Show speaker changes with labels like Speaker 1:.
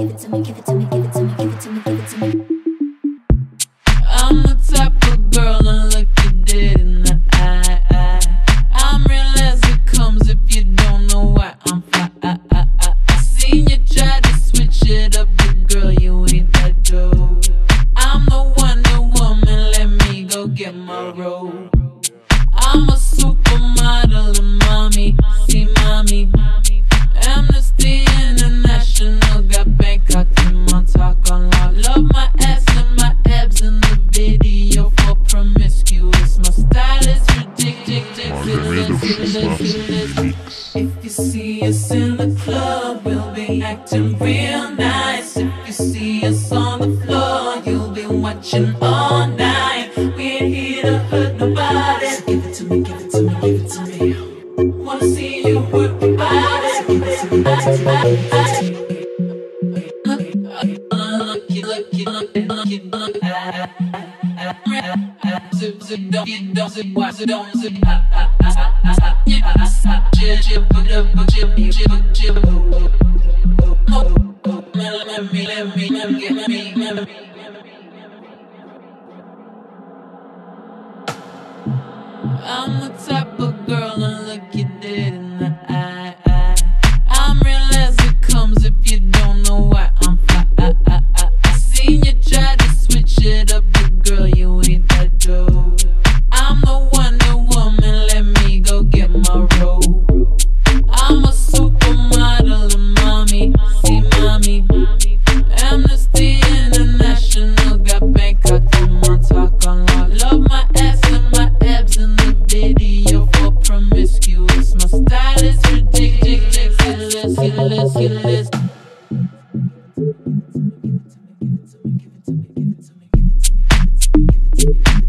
Speaker 1: give it to me, give it to me, give it to me, give it to me, give it to me.
Speaker 2: I'm the type of girl to look you dead in the eye. I'm real as it comes if you don't know why I'm fly. I seen you try to switch it up, but girl, you ain't that dope. I'm the Wonder Woman, let me go get my robe. I'm a supermodel and mommy, see mommy. Amnesty International got Bangkok in my talk on lock. Love my ass and my abs in the video for promiscuous. My style is ridiculous. If you see us in the club, we'll be acting real nice. If you see us on the floor, you'll be watching all night. We ain't here to hurt nobody. So give it to me, give it to me, give it to me. Wanna see you work your body. So give it to me, give it to me, give it to me. I'm the type of girl to look you dead in the eye. I'm real as it comes if you don't know why I'm fly. I seen you try to switch it up, but girl, you ain't that dope. I'm the Wonder Woman, let me go get my robe. I'm a supermodel and mommy, see mommy. Amnesty International got Bangkok in my talk on lock. Love my ass and my abs in the video for promiscuous. My style is ridiculous. Give it to me, give it to me, give it to me, give it to me, give it to me, give it to me, give it to me.